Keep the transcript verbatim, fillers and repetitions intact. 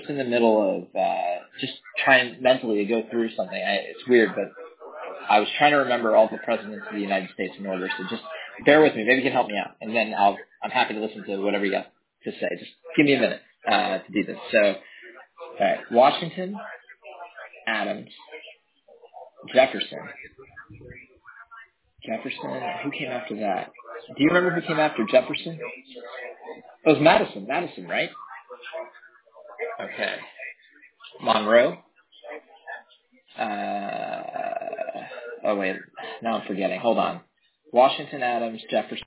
just in the middle of uh, just trying mentally to go through something. I, it's weird, but I was trying to remember all the presidents of the United States in order. So just bear with me. Maybe you can help me out, and then I'll I'm happy to listen to whatever you got to say. Just give me a minute uh, to do this. So, all right, Washington, Adams, Jefferson, Jefferson. Who came after that? Do you remember who came after Jefferson? It was Madison. Madison, right? Okay. Monroe. Uh, oh wait, now I'm forgetting. Hold on. Washington, Adams, Jefferson.